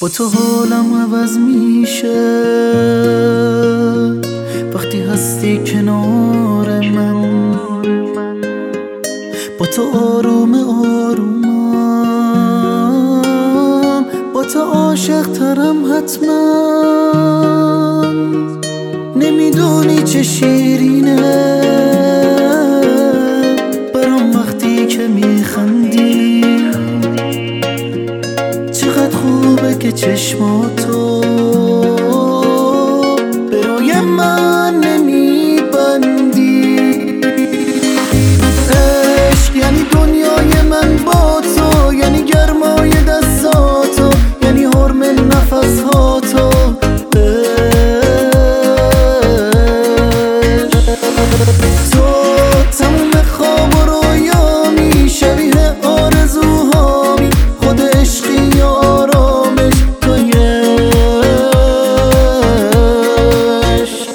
با تو حالم عوض میشه وقتی هستی کنار من. با تو آروم آرومم، با تو عاشق ترم حتما. نمیدونی چه شیرینه برام وقتی که میخندی، چقدر خوبه که چشماتو به روی من نمیبندی. عشق یعنی دنیای من با تو، یعنی گرمای دستاتو، یعنی حرم نفسهاتو. تو تموم خواب و رویامی، شبیه آرزوهامی، خود عشقی و آرامش توی عشق.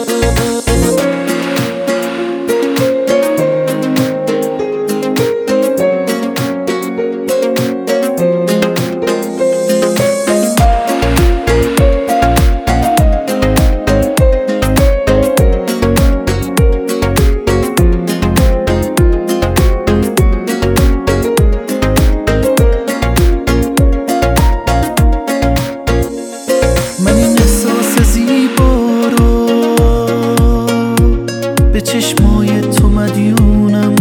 چشمای تو مدیونم،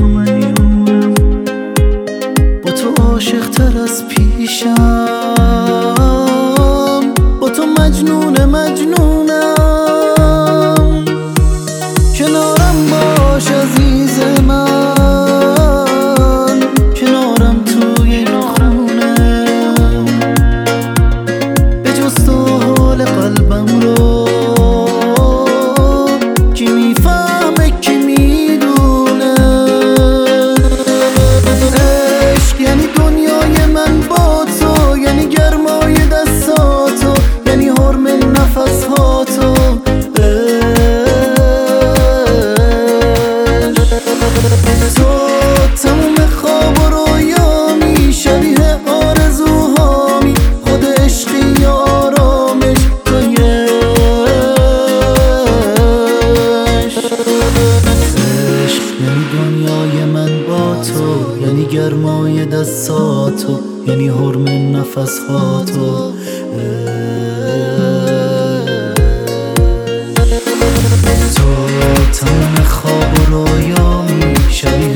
با تو عاشق تر از پیشم، با تو مجنونم. کنارم باش عزیز من، کنارم توی این خونه، به جز تو حال قلبم رو کی میفهمه کی میدونه. عشق یعنی دنیای من با تو، یعنی گرمای دستاتو، یعنی حرم نفسهاتو. تو تموم خواب و رویامی، شبیه آرزوهامی، خود عشقی و آرامش توی عشق. یعنی دنیای من با تو، یعنی گرمای دستاتو، یعنی حرم نفسهاتو. تو تمام خواب و رویامی، شبیه